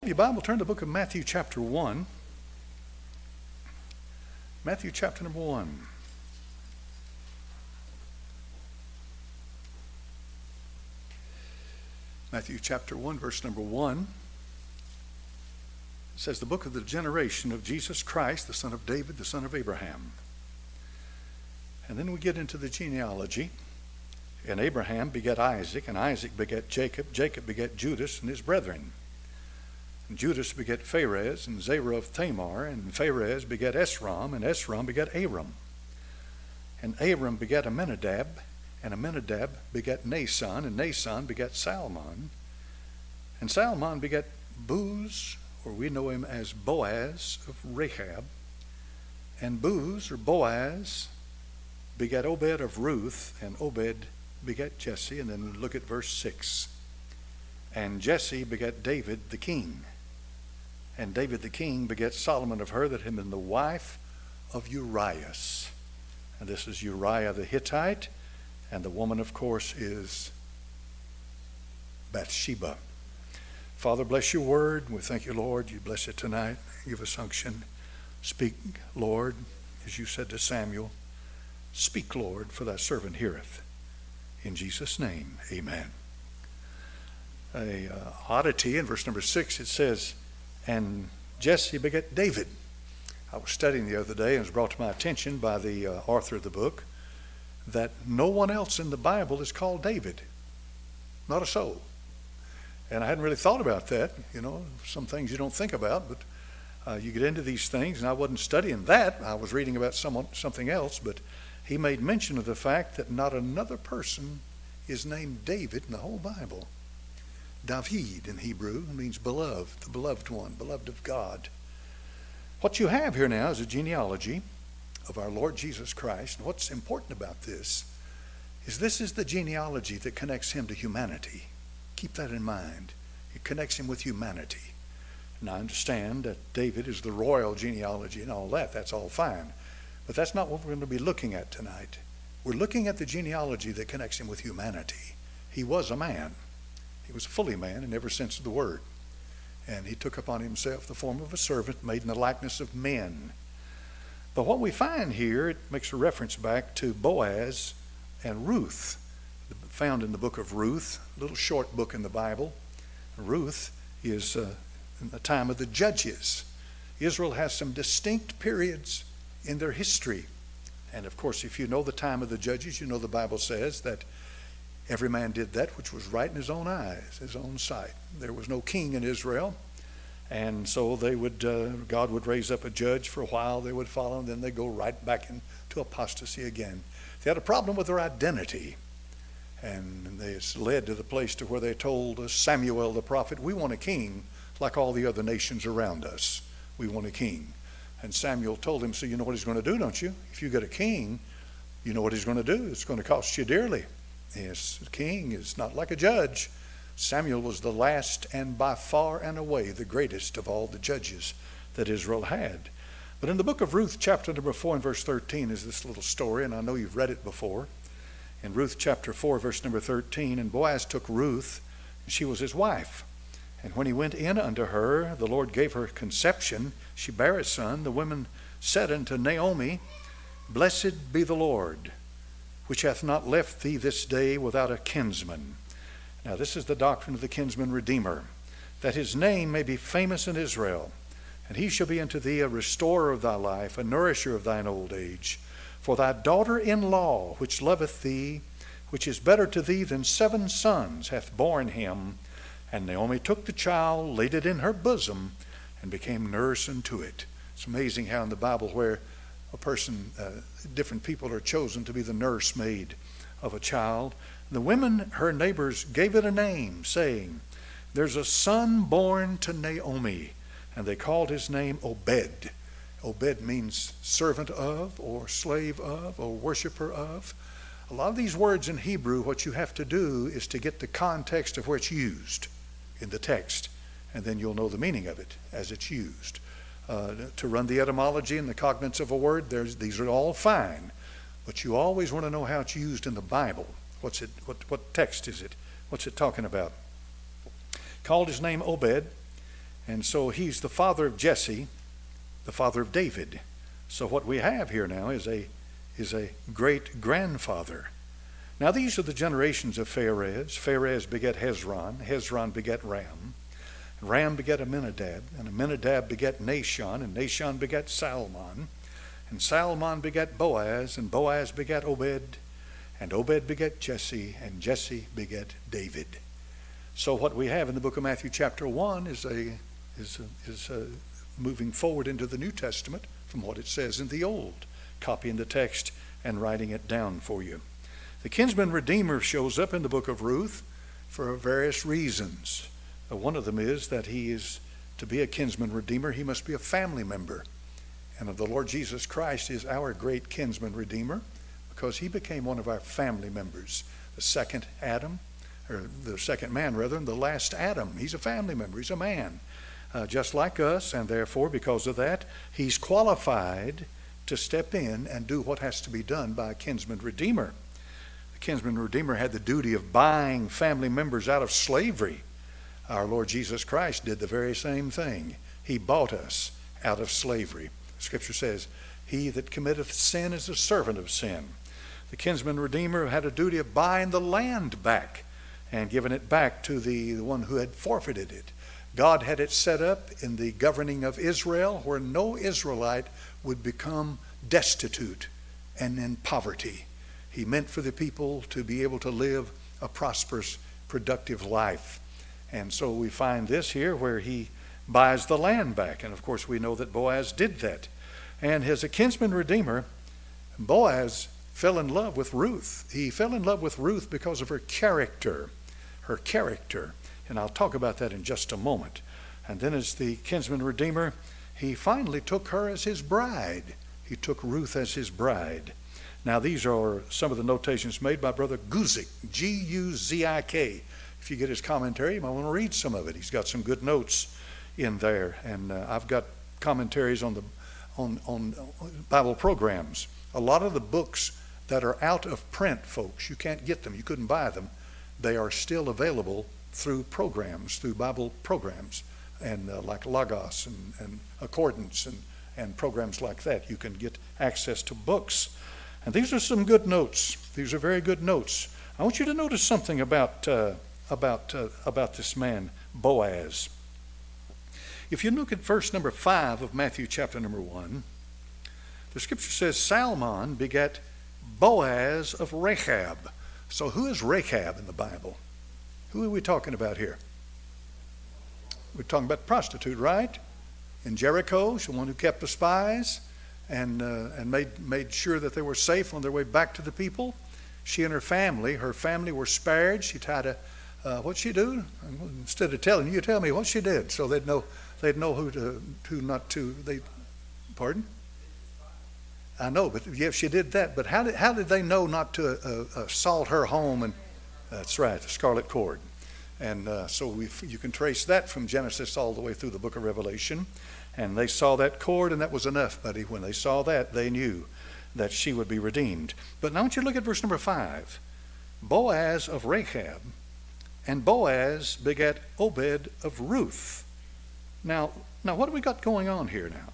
your Bible, turn to the book of Matthew chapter 1. Matthew chapter number 1. Matthew chapter 1, verse number 1. It says, the book of the generation of Jesus Christ, the son of David, the son of Abraham. And then we get into the genealogy. And Abraham begat Isaac, and Isaac begat Jacob. Jacob begat Judas and his brethren. And Judas begat Phares, and Zerah of Tamar, and Phares begat Esrom, and Esrom begat Aram. And Aram begat Amminadab, and Amminadab begat Nason, and Nason begat Salmon. And Salmon begat Booz, or we know him as Boaz of Rahab. And Booz, or Boaz, begat Obed of Ruth, and Obed begat Jesse. And then look at verse 6. And Jesse begat David the king. And David the king begat Solomon of her that had been the wife of Urias. And this is Uriah the Hittite. And the woman, of course, is Bathsheba. Father, bless your word. We thank you, Lord. You bless it tonight. Give us unction. Speak, Lord, as you said to Samuel. Speak, Lord, for thy servant heareth. In Jesus' name, amen. Oddity in verse number 6, it says, and Jesse begat David. I was studying the other day and it was brought to my attention by the author of the book that no one else in the Bible is called David. Not a soul. And I hadn't really thought about that. You know, some things you don't think about, but you get into these things, and I wasn't studying that. I was reading about something else, but he made mention of the fact that not another person is named David in the whole Bible. David in Hebrew means beloved, the beloved one, beloved of God. What you have here now is a genealogy of our Lord Jesus Christ. And what's important about this is the genealogy that connects him to humanity. Keep that in mind. It connects him with humanity. And I understand that David is the royal genealogy and all that. That's all fine. But that's not what we're going to be looking at tonight. We're looking at the genealogy that connects him with humanity. He was a man. He was fully man in every sense of the word. And he took upon himself the form of a servant made in the likeness of men. But what we find here, it makes a reference back to Boaz and Ruth, found in the book of Ruth, a little short book in the Bible. Ruth is in the time of the judges. Israel has some distinct periods in their history. And of course, if you know the time of the judges, you know the Bible says that every man did that which was right in his own eyes, his own sight. There was no king in Israel. And so they would, God would raise up a judge for a while, they would follow, and then they go right back into apostasy again. They had a problem with their identity. And it's led to the place to where they told Samuel the prophet, we want a king like all the other nations around us. We want a king. And Samuel told him, so you know what he's going to do, don't you? If you get a king, you know what he's going to do. It's going to cost you dearly. Yes, the king is not like a judge. Samuel was the last and by far and away the greatest of all the judges that Israel had. But in the book of Ruth, chapter number 4 and verse 13 is this little story, and I know you've read it before. In Ruth chapter 4, verse number 13, and Boaz took Ruth, and she was his wife. And when he went in unto her, the Lord gave her conception. She bare a son. The women said unto Naomi, Blessed be the Lord, which hath not left thee this day without a kinsman. Now this is the doctrine of the kinsman redeemer, that his name may be famous in Israel. And he shall be unto thee a restorer of thy life, a nourisher of thine old age. For thy daughter-in-law, which loveth thee, which is better to thee than 7 sons, hath borne him. And Naomi took the child, laid it in her bosom, and became nurse unto it. It's amazing how in the Bible where a person, different people are chosen to be the nursemaid of a child. The women, her neighbors, gave it a name, saying, There's a son born to Naomi. And they called his name Obed. Obed means servant of, or slave of, or worshiper of. A lot of these words in Hebrew, what you have to do is to get the context of where it's used in the text, and then you'll know the meaning of it as it's used. To run the etymology and the cognates of a word, these are all fine, but you always want to know how it's used in the Bible. What text is it? What's it talking about? Called his name Obed, And so he's the father of Jesse, the father of David. So what we have here now is a great grandfather. Now these are the generations of Pharez. Pharez begat Hezron. Hezron begat Ram. Ram begat Amminadab. And Amminadab begat Nahshon. And Nahshon begat Salmon. And Salmon begat Boaz. And Boaz begat Obed. And Obed begat Jesse. And Jesse begat David. So what we have in the book of Matthew chapter 1 is moving forward into the New Testament from what it says in the Old, copying the text and writing it down for you. The kinsman redeemer shows up in the book of Ruth for various reasons. One of them is that he is to be a kinsman redeemer, he must be a family member. And the Lord Jesus Christ is our great kinsman redeemer because he became one of our family members. The second Adam, or the second man rather, and the last Adam. He's a family member, he's a man. Just like us, and therefore, because of that, he's qualified to step in and do what has to be done by a kinsman redeemer. The kinsman redeemer had the duty of buying family members out of slavery. Our Lord Jesus Christ did the very same thing. He bought us out of slavery. Scripture says, he that committeth sin is a servant of sin. The kinsman redeemer had a duty of buying the land back and giving it back to the one who had forfeited it. God had it set up in the governing of Israel where no Israelite would become destitute and in poverty. He meant for the people to be able to live a prosperous, productive life. And so we find this here where he buys the land back. And of course we know that Boaz did that. And as a kinsman redeemer, Boaz fell in love with Ruth. He fell in love with Ruth because of her character. Her character. And I'll talk about that in just a moment. And then as the kinsman redeemer, he finally took her as his bride. He took Ruth as his bride. Now these are some of the notations made by Brother Guzik, G-U-Z-I-K. If you get his commentary, you might want to read some of it. He's got some good notes in there. And I've got commentaries on Bible programs. A lot of the books that are out of print, folks, you can't get them. You couldn't buy them. They are still available through programs, through Bible programs, and like Logos and Accordance and programs like that. You can get access to books. And these are some good notes. These are very good notes. I want you to notice something about this man, Boaz. If you look at verse number 5 of Matthew chapter number 1, the scripture says, Salmon begat Boaz of Rahab. So who is Rahab in the Bible? Who are we talking about here? We're talking about prostitute, right? In Jericho, she's the one who kept the spies and made sure that they were safe on their way back to the people. She and her family were spared. She tied what'd she do? Instead of telling you, tell me what she did, so they'd know who not to. Pardon? I know, but yeah, she did that. But how did they know not to assault her home? And that's right, the scarlet cord. And so you can trace that from Genesis all the way through the book of Revelation. And they saw that cord, and that was enough, buddy. When they saw that, they knew that she would be redeemed. But now I want you to look at verse number 5. Boaz of Rahab, and Boaz begat Obed of Ruth. Now what have we got going on here now?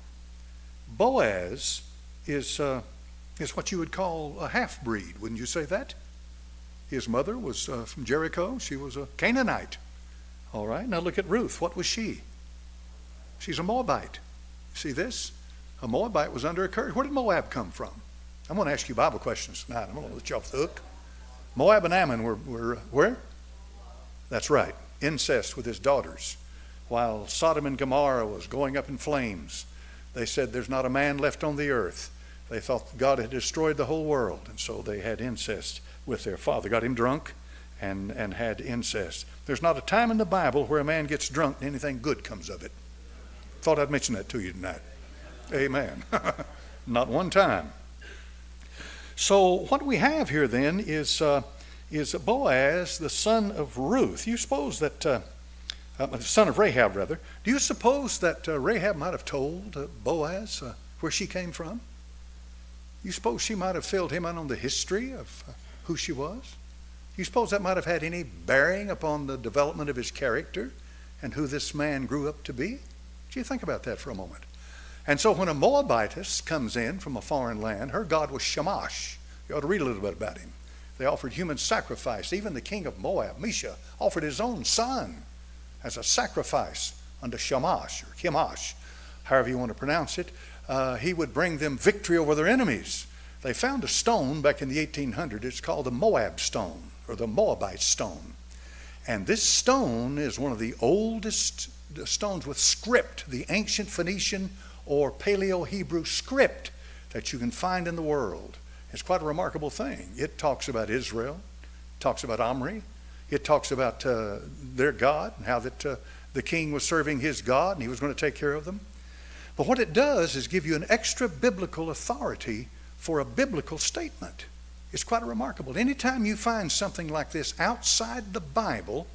Boaz is what you would call a half-breed, wouldn't you say that? His mother was from Jericho. She was a Canaanite. All right, now look at Ruth. What was she? She's a Moabite. See this? A Moabite was under a curse. Where did Moab come from? I'm going to ask you Bible questions tonight. I'm going to let you off the hook. Moab and Ammon were where? That's right, incest with his daughters. While Sodom and Gomorrah was going up in flames, they said there's not a man left on the earth. They thought God had destroyed the whole world, and so they had incest with their father. Got him drunk and had incest. There's not a time in the Bible where a man gets drunk and anything good comes of it. Thought I'd mention that to you tonight. Amen. Not one time. So what we have here then is Boaz, the son of Ruth. You suppose that, the son of Rahab rather. Do you suppose that Rahab might have told Boaz where she came from? You suppose she might have filled him in on the history of who she was? You suppose that might have had any bearing upon the development of his character and who this man grew up to be? Do you think about that for a moment? And so when a Moabitess comes in from a foreign land, her god was Shamash. You ought to read a little bit about him. They offered human sacrifice. Even the king of Moab, Mesha, offered his own son as a sacrifice unto Shamash or Chemosh, however you want to pronounce it. He would bring them victory over their enemies. They found a stone back in the 1800s. It's called the Moab stone or the Moabite stone. And this stone is one of the oldest stones with script, the ancient Phoenician or Paleo-Hebrew script that you can find in the world. It's quite a remarkable thing. It talks about Israel, talks about Omri, it talks about their God and how that the king was serving his God and he was going to take care of them. But what it does is give you an extra biblical authority for a biblical statement. It's quite remarkable. Anytime you find something like this outside the Bible,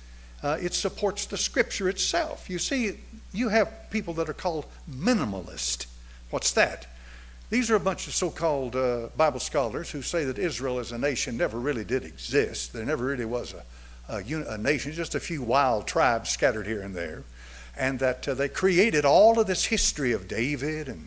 it supports the Scripture itself. You see, you have people that are called minimalist. What's that? These are a bunch of so-called Bible scholars who say that Israel as a nation never really did exist. There never really was a nation, just a few wild tribes scattered here and there. And that they created all of this history of David and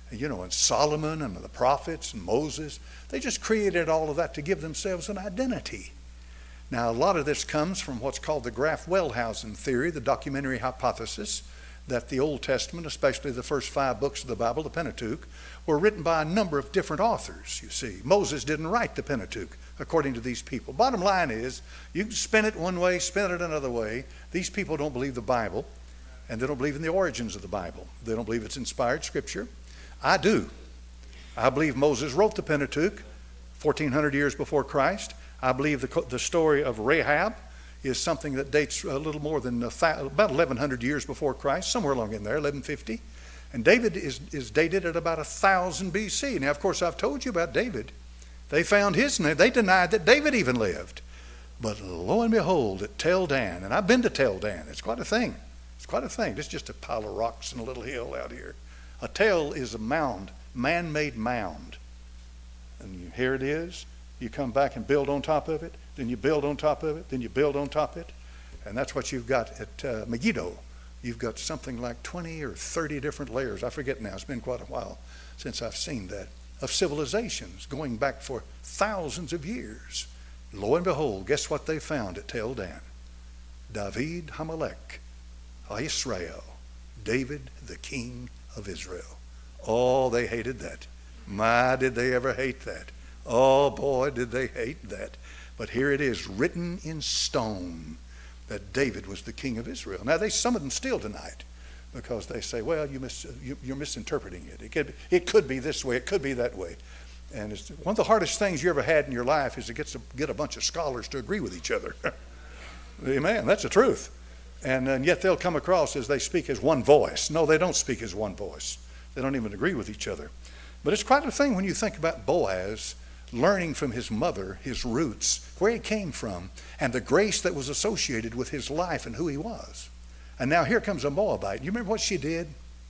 Solomon and the prophets and Moses. They just created all of that to give themselves an identity. Now, a lot of this comes from what's called the Graf-Wellhausen theory, the documentary hypothesis, that the Old Testament, especially the first 5 books of the Bible, the Pentateuch, were written by a number of different authors, you see. Moses didn't write the Pentateuch, according to these people. Bottom line is, you can spin it one way, spin it another way. These people don't believe the Bible, and they don't believe in the origins of the Bible. They don't believe it's inspired Scripture. I do. I believe Moses wrote the Pentateuch 1,400 years before Christ. I believe the story of Rahab is something that dates a little more than about 1,100 years before Christ, somewhere along in there, 1150. And David is dated at about 1000 BC. Now, of course, I've told you about David. They found his name. They denied that David even lived. But lo and behold, at Tel Dan, and I've been to Tel Dan. It's quite a thing. It's quite a thing. It's just a pile of rocks and a little hill out here. A tel is a mound, man-made mound. And here it is. You come back and build on top of it. Then you build on top of it. Then you build on top of it. And that's what you've got at Megiddo. You've got something like 20 or 30 different layers. I forget now. It's been quite a while since I've seen that. Of civilizations going back for thousands of years. Lo and behold, guess what they found at Tel Dan? David Hamelech, Israel, David the king of Israel. Oh, they hated that. My, did they ever hate that. Oh, boy, did they hate that. But here it is, written in stone, that David was the king of Israel. Now, some of them still deny it because they say, well, you're misinterpreting it. It could be this way. It could be that way. And it's one of the hardest things you ever had in your life is to get a bunch of scholars to agree with each other. Amen. That's the truth. And yet they'll come across as they speak as one voice. No, they don't speak as one voice. They don't even agree with each other. But it's quite a thing when you think about Boaz learning from his mother, his roots, where he came from, and the grace that was associated with his life and who he was. And now here comes a Moabite. You remember what she did?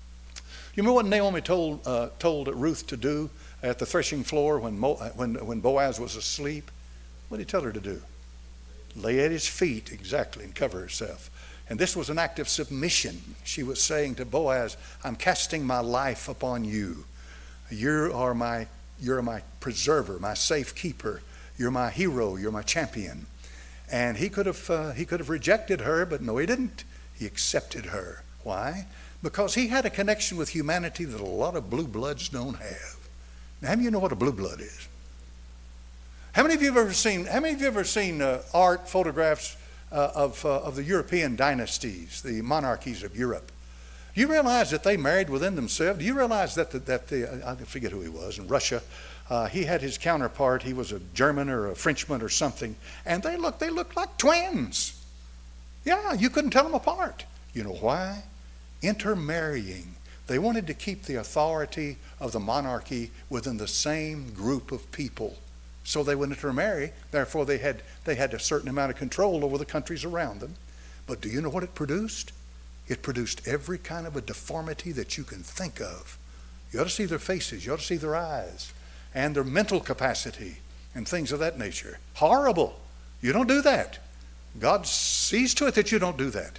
You remember what Naomi told Ruth to do at the threshing floor when Boaz was asleep? What did he tell her to do? Lay at his feet, exactly, and cover herself. And this was an act of submission. She was saying to Boaz, I'm casting my life upon you. You're my preserver, my safekeeper. You're my hero. You're my champion. And he could have rejected her, but no, he didn't. He accepted her. Why? Because he had a connection with humanity that a lot of blue bloods don't have. Now, how many of you know what a blue blood is? How many of you have ever seen art photographs of the European dynasties, the monarchies of Europe? Do you realize that they married within themselves? Do you realize that I forget who he was, in Russia, he had his counterpart, he was a German or a Frenchman or something, and they looked like twins. Yeah, you couldn't tell them apart. You know why? Intermarrying. They wanted to keep the authority of the monarchy within the same group of people. So they would intermarry, therefore they had a certain amount of control over the countries around them. But do you know what it produced? It produced every kind of a deformity that you can think of. You ought to see their faces, you ought to see their eyes, and their mental capacity, and things of that nature. Horrible. You don't do that. God sees to it that you don't do that.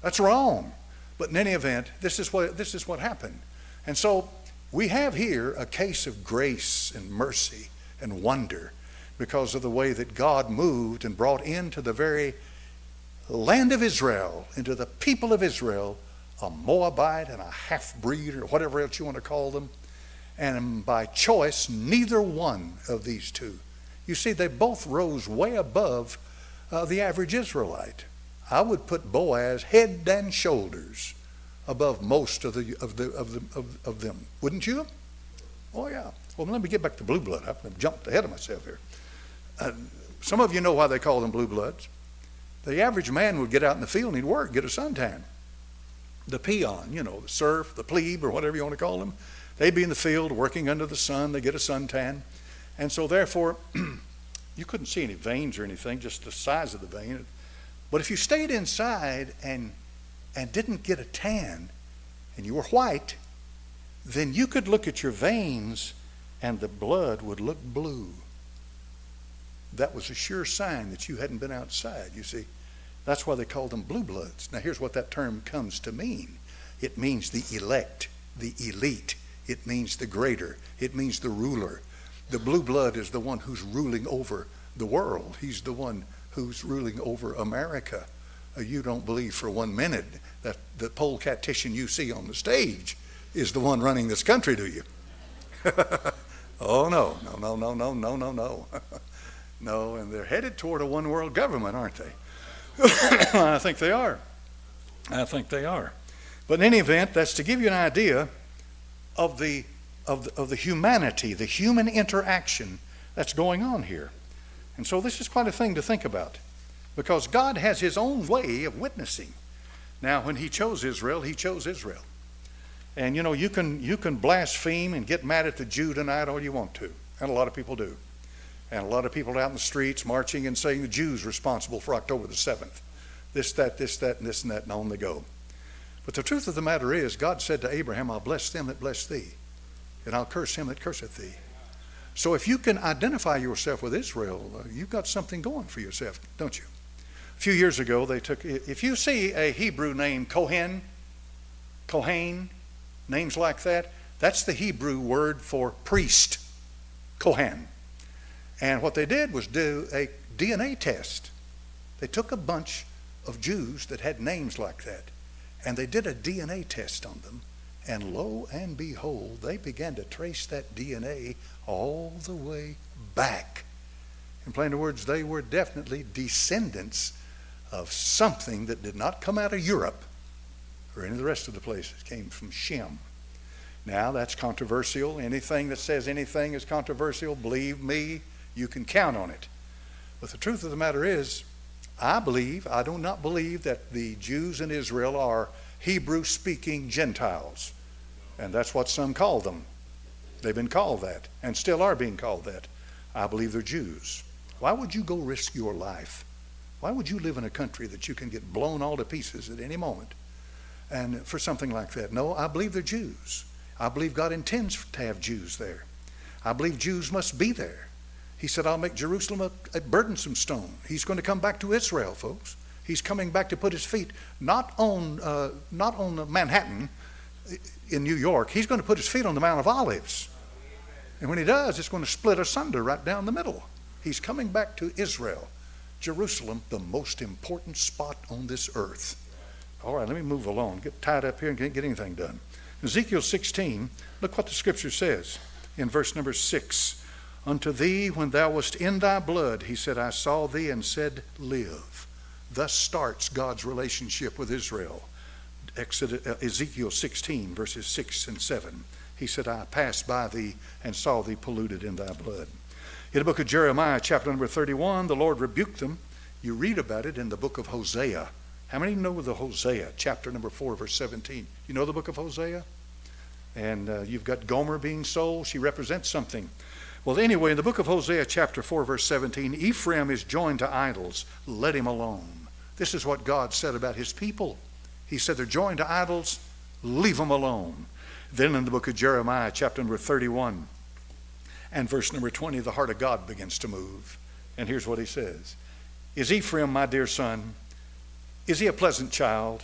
That's wrong. But in any event, this is what happened. And so we have here a case of grace and mercy and wonder because of the way that God moved and brought into the very land of Israel, into the people of Israel, a Moabite and a half-breed or whatever else you want to call them. And by choice, neither one of these two. You see, they both rose way above the average Israelite. I would put Boaz head and shoulders above most of them, wouldn't you? Oh yeah. Well, let me get back to blue blood. I've jumped ahead of myself here. Some of you know why they call them blue bloods. The average man would get out in the field and he'd work, get a suntan. The peon, the serf, the plebe, or whatever you want to call them, they'd be in the field working under the sun. They get a suntan. And so therefore, you couldn't see any veins or anything, just the size of the vein. But if you stayed inside and didn't get a tan and you were white, then you could look at your veins and the blood would look blue. That was a sure sign that you hadn't been outside, you see. That's why they call them blue bloods. Now here's what that term comes to mean. It means the elect, the elite. It means the greater. It means the ruler. The blue blood is the one who's ruling over the world. He's the one who's ruling over America. You don't believe for 1 minute that the polecatician you see on the stage is the one running this country, do you? Oh, no. No, and they're headed toward a one world government, aren't they? I think they are. But in any event, that's to give you an idea of the humanity, the human interaction that's going on here. And so this is quite a thing to think about, because God has his own way of witnessing. Now, when he chose Israel, he chose Israel. And you can blaspheme and get mad at the Jew tonight all you want to, and a lot of people do. And a lot of people out in the streets marching and saying the Jews responsible for October the 7th. This, that, and this and that, and on they go. But the truth of the matter is, God said to Abraham, I'll bless them that bless thee, and I'll curse him that curseth thee. So if you can identify yourself with Israel, you've got something going for yourself, don't you? A few years ago, if you see a Hebrew name, Kohen, names like that, that's the Hebrew word for priest, Kohen. And what they did was do a DNA test. They took a bunch of Jews that had names like that, and they did a DNA test on them. And lo and behold, they began to trace that DNA all the way back. In plain words, they were definitely descendants of something that did not come out of Europe or any of the rest of the places. It came from Shem. Now, that's controversial. Anything that says anything is controversial, believe me, you can count on it. But the truth of the matter is, I do not believe that the Jews in Israel are Hebrew-speaking Gentiles. And that's what some call them. They've been called that, and still are being called that. I believe they're Jews. Why would you go risk your life? Why would you live in a country that you can get blown all to pieces at any moment? And for something like that. No, I believe they're Jews. I believe God intends to have Jews there. I believe Jews must be there. He said, I'll make Jerusalem a burdensome stone. He's going to come back to Israel, folks. He's coming back to put his feet not on Manhattan in New York. He's going to put his feet on the Mount of Olives. And when he does, it's going to split asunder right down the middle. He's coming back to Israel. Jerusalem, the most important spot on this earth. All right, let me move along. Get tied up here and can't get anything done. Ezekiel 16, look what the scripture says in verse number 6. Unto thee, when thou wast in thy blood, he said, I saw thee and said, live. Thus starts God's relationship with Israel. Ezekiel 16, verses 6 and 7. He said, I passed by thee and saw thee polluted in thy blood. In the book of Jeremiah, chapter number 31, the Lord rebuked them. You read about it in the book of Hosea. How many know the Hosea, chapter number 4, verse 17? You know the book of Hosea? And you've got Gomer being sold. She represents something. Well, anyway, in the book of Hosea, chapter 4, verse 17, Ephraim is joined to idols. Let him alone. This is what God said about his people. He said they're joined to idols. Leave them alone. Then in the book of Jeremiah, chapter number 31, and verse number 20, the heart of God begins to move. And here's what he says. Is Ephraim my dear son? Is he a pleasant child?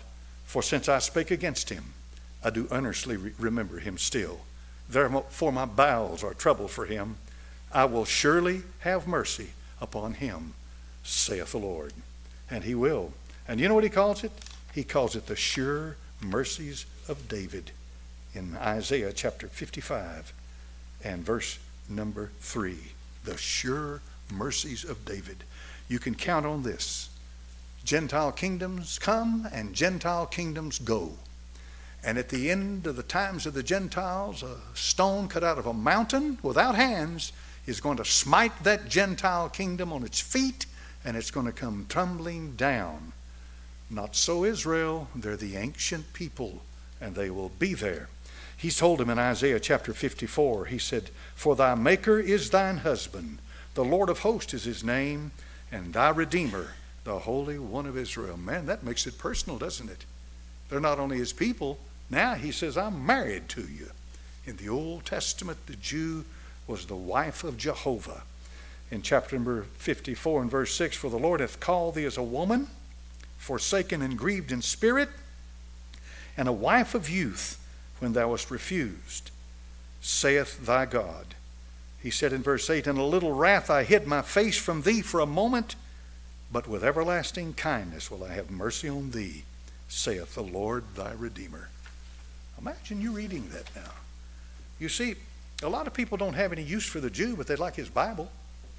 For since I spake against him, I do earnestly remember him still. Therefore my bowels are troubled for him. I will surely have mercy upon him, saith the Lord. And he will. And you know what he calls it? He calls it the sure mercies of David in Isaiah chapter 55 and verse number 3. The sure mercies of David. You can count on this. Gentile kingdoms come and Gentile kingdoms go. And at the end of the times of the Gentiles, a stone cut out of a mountain without hands is going to smite that Gentile kingdom on its feet, and it's going to come tumbling down. Not so Israel. They're the ancient people, and they will be there. He told him in Isaiah chapter 54, he said, For thy Maker is thine husband, the Lord of hosts is his name, and thy Redeemer, the Holy One of Israel. Man, that makes it personal, doesn't it? They're not only his people. Now he says, I'm married to you. In the Old Testament, the Jew was the wife of Jehovah. In chapter number 54 and verse 6, For the Lord hath called thee as a woman, forsaken and grieved in spirit, and a wife of youth when thou wast refused, saith thy God. He said in verse 8, In a little wrath I hid my face from thee for a moment, but with everlasting kindness will I have mercy on thee, saith the Lord thy Redeemer. Imagine you reading that now. You see, a lot of people don't have any use for the Jew, but they like his Bible.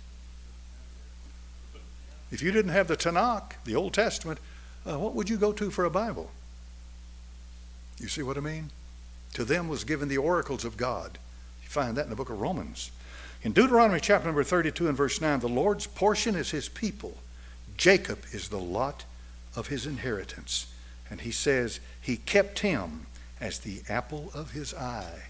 If you didn't have the Tanakh, the Old Testament, what would you go to for a Bible? You see what I mean? To them was given the oracles of God. You find that in the book of Romans. In Deuteronomy chapter number 32 and verse 9, the Lord's portion is his people. Jacob is the lot of his inheritance. And he says he kept him as the apple of his eye.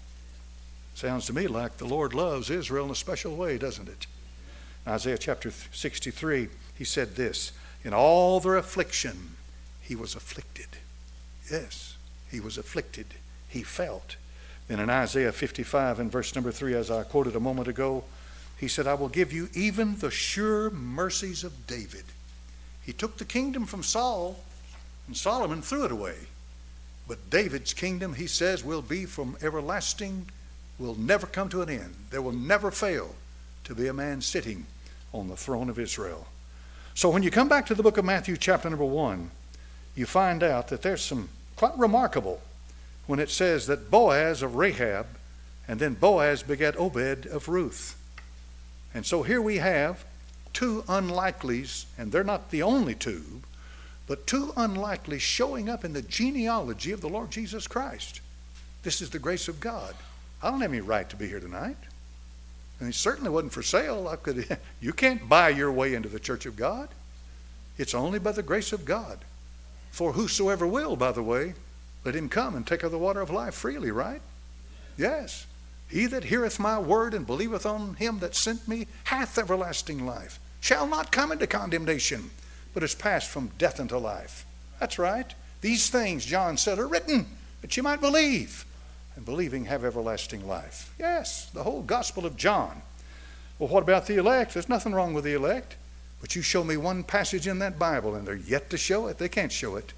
Sounds to me like the Lord loves Israel in a special way, doesn't it? In Isaiah chapter 63, he said this, In all their affliction, he was afflicted. Yes, he was afflicted. He felt. Then in Isaiah 55 and verse number 3, as I quoted a moment ago, he said, I will give you even the sure mercies of David. He took the kingdom from Saul, and Solomon threw it away. But David's kingdom, he says, will be from everlasting, will never come to an end. There will never fail to be a man sitting on the throne of Israel. So when you come back to the book of Matthew chapter number 1, you find out that there's some quite remarkable when it says that Boaz of Rahab, and then Boaz begat Obed of Ruth. And so here we have two unlikelies, and they're not the only two, but two unlikelies showing up in the genealogy of the Lord Jesus Christ. This is the grace of God. I don't have any right to be here tonight. And it certainly wasn't for sale. You can't buy your way into the church of God. It's only by the grace of God. For whosoever will, by the way, let him come and take of the water of life freely, right? Yes. He that heareth my word and believeth on him that sent me hath everlasting life, shall not come into condemnation, but is passed from death unto life. That's right. These things, John said, are written that you might believe, and believing have everlasting life. Yes, the whole gospel of John. Well, what about the elect? There's nothing wrong with the elect. But you show me one passage in that Bible, and they're yet to show it. They can't show it.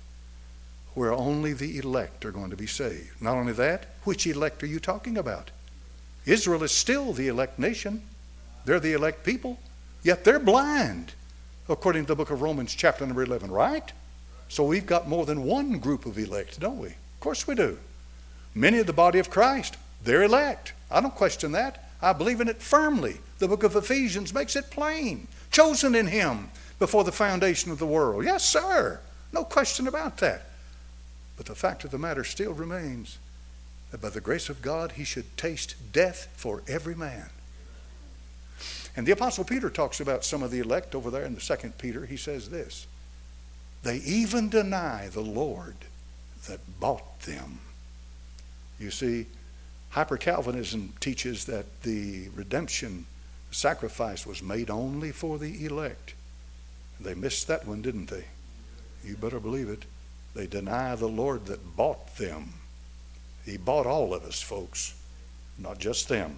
Where only the elect are going to be saved. Not only that, which elect are you talking about? Israel is still the elect nation. They're the elect people. Yet they're blind, according to the book of Romans chapter number 11, right? So we've got more than one group of elect, don't we? Of course we do. Many of the body of Christ, they're elect. I don't question that. I believe in it firmly. The book of Ephesians makes it plain. Chosen in him before the foundation of the world. Yes, sir. No question about that. But the fact of the matter still remains that by the grace of God, he should taste death for every man. And the Apostle Peter talks about some of the elect over there in the 2 Peter. He says this, they even deny the Lord that bought them. You see, Hyper-Calvinism teaches that the redemption sacrifice was made only for the elect. They missed that one, didn't they? You better believe it. They deny the Lord that bought them. He bought all of us, folks, not just them.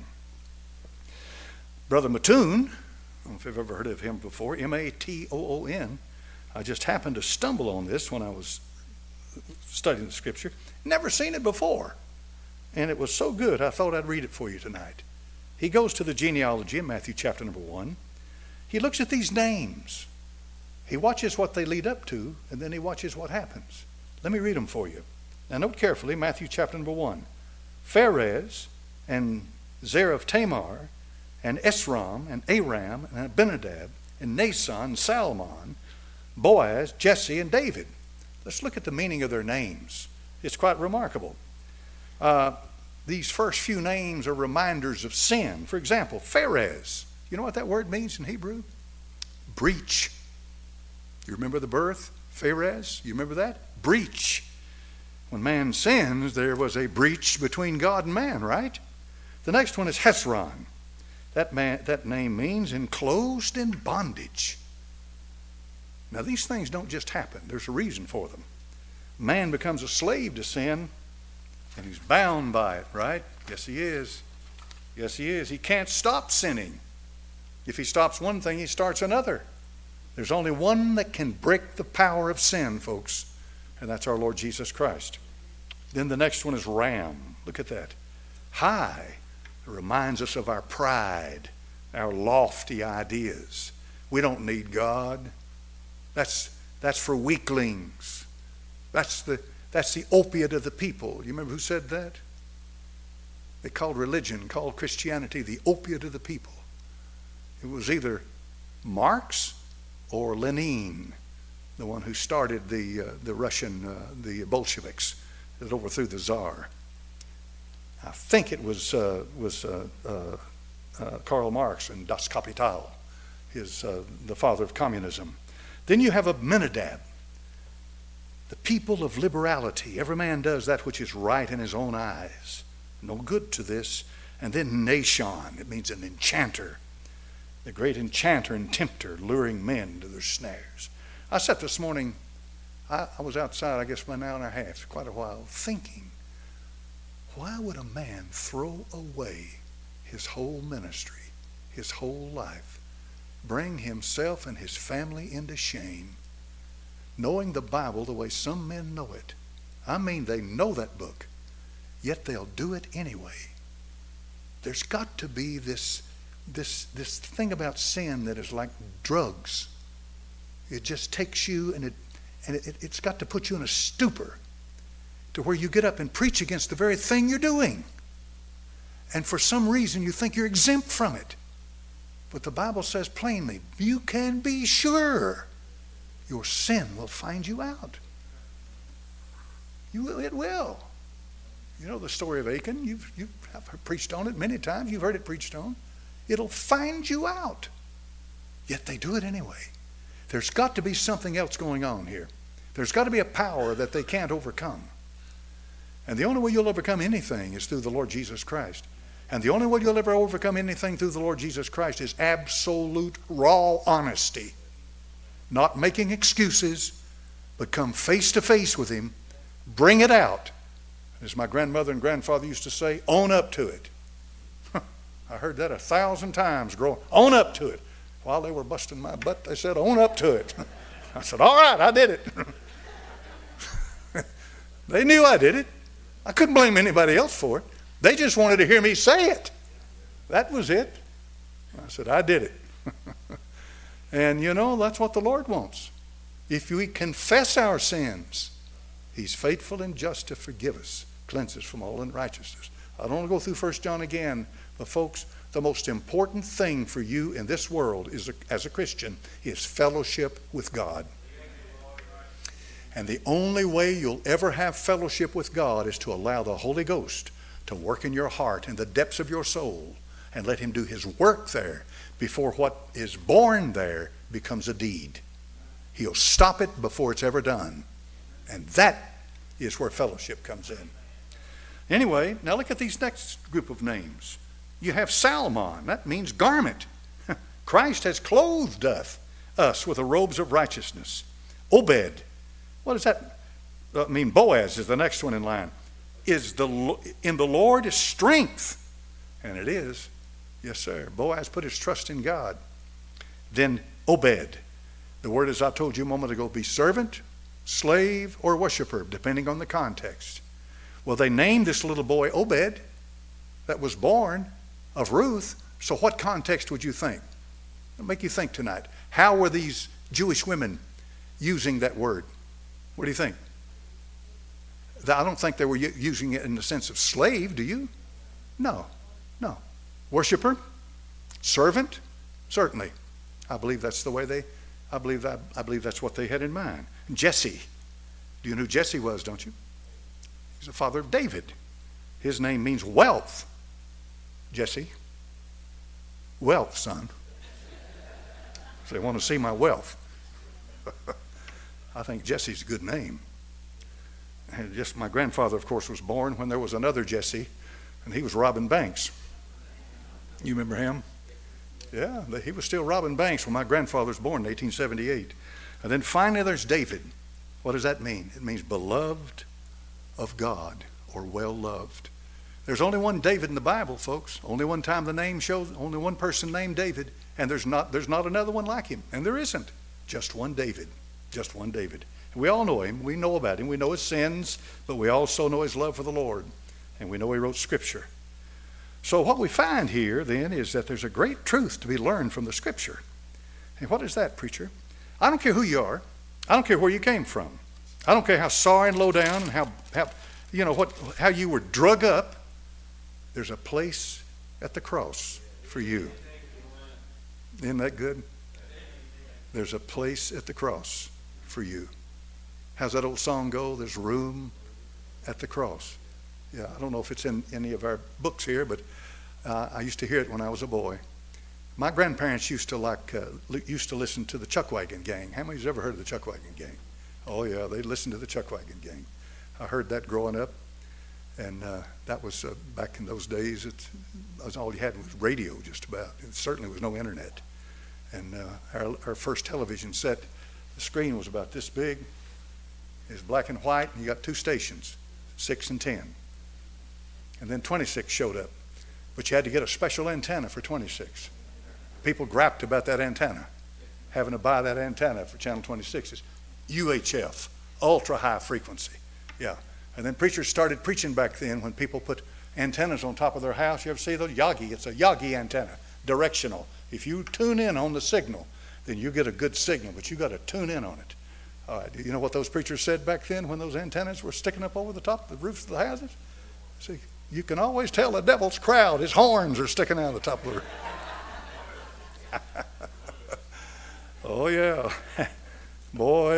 Brother Mattoon, I don't know if you've ever heard of him before, M-A-T-O-O-N. I just happened to stumble on this when I was studying the scripture. Never seen it before. And it was so good, I thought I'd read it for you tonight. He goes to the genealogy in Matthew chapter number 1. He looks at these names. He watches what they lead up to, and then he watches what happens. Let me read them for you. Now note carefully, Matthew chapter number 1. Pharez and Zerah of Tamar, and Esrom, and Aram, and Abinadab, and Nason, and Salmon, Boaz, Jesse, and David. Let's look at the meaning of their names. It's quite remarkable. These first few names are reminders of sin. For example, Pharez. You know what that word means in Hebrew? Breach. You remember the birth? Pharez? You remember that? Breach. When man sins, there was a breach between God and man, right? The next one is Hezron. That name means enclosed in bondage. Now these things don't just happen. There's a reason for them. Man becomes a slave to sin, and he's bound by it, right? Yes, he is. Yes, he is. He can't stop sinning. If he stops one thing, he starts another. There's only one that can break the power of sin, folks, and that's our Lord Jesus Christ. Then the next one is Ram. Look at that. High. It reminds us of our pride, our lofty ideas. We don't need God. That's for weaklings. That's the opiate of the people. You remember who said that? They called religion, called Christianity the opiate of the people. It was either Marx or Lenin, the one who started the Russian, the Bolsheviks that overthrew the Tsar. I think it was Karl Marx and Das Kapital, the father of communism. Then you have Abinadab, the people of liberality. Every man does that which is right in his own eyes. No good to this. And then Nashon, it means an enchanter, the great enchanter and tempter, luring men to their snares. I sat this morning, I was outside, I guess, for an hour and a half, quite a while, thinking, why would a man throw away his whole ministry, his whole life, bring himself and his family into shame, knowing the Bible the way some men know it? I mean, they know that book, yet they'll do it anyway. There's got to be this thing about sin that is like drugs. It just takes you and it's got to put you in a stupor to where you get up and preach against the very thing you're doing. And for some reason you think you're exempt from it. But the Bible says plainly, you can be sure your sin will find you out. It will. You know the story of Achan. You've preached on it many times. You've heard it preached on. It'll find you out. Yet they do it anyway. There's got to be something else going on here. There's got to be a power that they can't overcome. And the only way you'll overcome anything is through the Lord Jesus Christ. And the only way you'll ever overcome anything through the Lord Jesus Christ is absolute raw honesty. Not making excuses, but come face to face with Him. Bring it out. As my grandmother and grandfather used to say, own up to it. I heard that 1,000 times growing. Own up to it. While they were busting my butt, they said, own up to it. I said, all right, I did it. They knew I did it. I couldn't blame anybody else for it. They just wanted to hear me say it. That was it. I said, I did it. And you know, that's what the Lord wants. If we confess our sins, He's faithful and just to forgive us, cleanse us from all unrighteousness. I don't want to go through 1 John again, but folks, the most important thing for you in this world is, as a Christian, is fellowship with God. And the only way you'll ever have fellowship with God is to allow the Holy Ghost to work in your heart, in the depths of your soul, and let Him do His work there before what is born there becomes a deed. He'll stop it before it's ever done. And that is where fellowship comes in. Anyway, now look at these next group of names. You have Salmon. That means garment. Christ has clothed us with the robes of righteousness. Obed. What does that mean? Boaz is the next one in line. In the Lord is strength. And it is. Yes, sir. Boaz put his trust in God. Then Obed. The word, as I told you a moment ago, be servant slave, or worshiper, depending on the context. Well, they named this little boy Obed that was born of Ruth. So what context would you think? It'll make you think tonight. How were these Jewish women using that word? What do you think? I don't think they were using it in the sense of slave, do you? No. Worshiper? Servant? Certainly. I believe that's the way I believe that's what they had in mind. Jesse. Do you know who Jesse was, don't you? He's the father of David. His name means wealth. Jesse. Wealth, son. So they want to see my wealth. I think Jesse's a good name. And just my grandfather, of course, was born when there was another Jesse, and he was robbing banks. You remember him? Yeah, he was still robbing banks when my grandfather was born in 1878. And then finally there's David. What does that mean? It means beloved of God, or well loved. There's only one David in the Bible, folks. Only one time the name shows, only one person named David, and there's not another one like him. And there isn't. Just one David. Just one David. And we all know him. We know about him. We know his sins, but we also know his love for the Lord. And we know he wrote Scripture. So what we find here then is that there's a great truth to be learned from the Scripture. And what is that, preacher? I don't care who you are. I don't care where you came from. I don't care how sorry and low down and how you were drug up. There's a place at the cross for you. Isn't that good? There's a place at the cross for you. How's that old song go? There's room at the cross. Yeah, I don't know if it's in any of our books here, but I used to hear it when I was a boy. My grandparents used to listen to the Chuckwagon Gang. How many's ever heard of the Chuckwagon Gang? Oh yeah, they listened to the Chuckwagon Gang. I heard that growing up, and that was back in those days. All you had was radio, just about. It certainly was no internet. And our first television set, the screen was about this big. It was black and white, and you got two stations, 6 and 10. And then 26 showed up, but you had to get a special antenna for 26. People griped about that antenna, having to buy that antenna for channel 26. It's UHF, ultra high frequency. Yeah. And then preachers started preaching back then when people put antennas on top of their house. You ever see those? Yagi. It's a Yagi antenna, directional. If you tune in on the signal, then you get a good signal, but you got to tune in on it. All right. You know what those preachers said back then when those antennas were sticking up over the top of the roofs of the houses? See, you can always tell the devil's crowd. His horns are sticking out of the top of the roof. Oh yeah. Boy.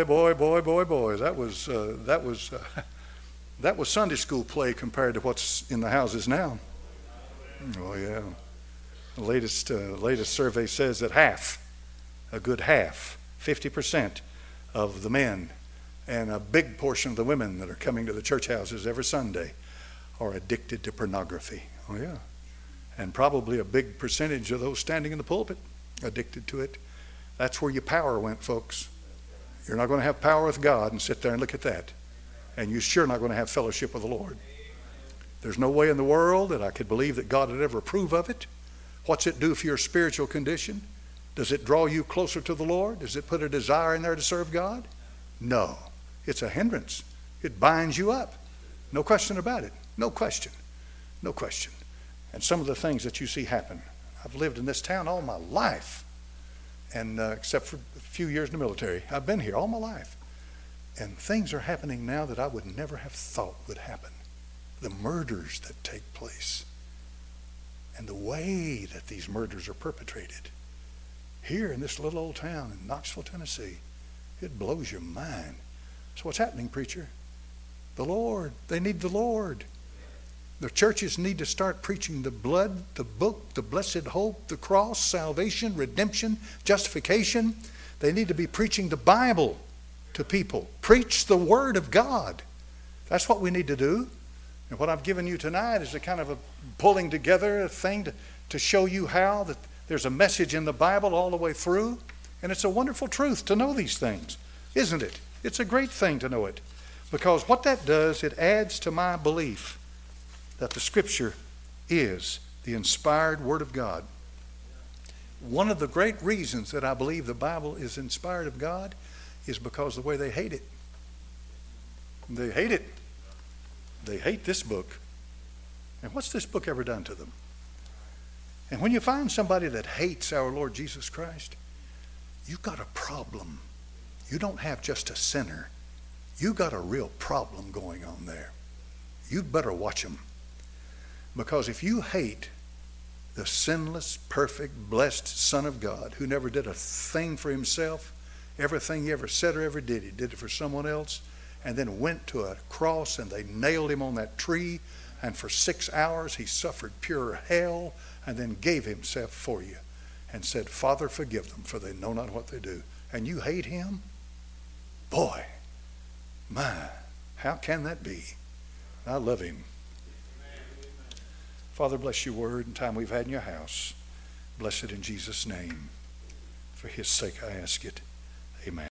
That was Sunday school play compared to what's in the houses now. Oh yeah. The latest survey says that a good half, 50% of the men and a big portion of the women that are coming to the church houses every Sunday are addicted to pornography. Oh yeah. And probably a big percentage of those standing in the pulpit addicted to it. That's where your power went, folks. You're not going to have power with God and sit there and look at that. And you're sure not going to have fellowship with the Lord. There's no way in the world that I could believe that God would ever approve of it. What's it do for your spiritual condition? Does it draw you closer to the Lord? Does it put a desire in there to serve God? No. It's a hindrance. It binds you up. No question about it. No question. No question. And some of the things that you see happen. I've lived in this town all my life. And except for a few years in the military. I've been here all my life. And things are happening now that I would never have thought would happen. The murders that take place. And the way that these murders are perpetrated. Here in this little old town in Knoxville, Tennessee. It blows your mind. So what's happening, preacher? The Lord. They need the Lord. The churches need to start preaching the blood, the book, the blessed hope, the cross, salvation, redemption, justification. They need to be preaching the Bible to people. Preach the Word of God. That's what we need to do. And what I've given you tonight is a kind of a pulling together a thing to show you how that there's a message in the Bible all the way through. And it's a wonderful truth to know these things, isn't it? It's a great thing to know it. Because what that does, it adds to my belief that the Scripture is the inspired Word of God. One of the great reasons that I believe the Bible is inspired of God is because of the way they hate it. They hate it. They hate this book. And what's this book ever done to them? And when you find somebody that hates our Lord Jesus Christ, you've got a problem. You don't have just a sinner. You've got a real problem going on there. You'd better watch them. Because if you hate the sinless, perfect, blessed Son of God who never did a thing for himself, everything he ever said or ever did, he did it for someone else, and then went to a cross and they nailed him on that tree, and for 6 hours he suffered pure hell and then gave himself for you and said, Father, forgive them, for they know not what they do. And you hate him? Boy, my, how can that be? I love him. Father, bless your word and time we've had in your house. Bless it in Jesus' name. For his sake I ask it. Amen.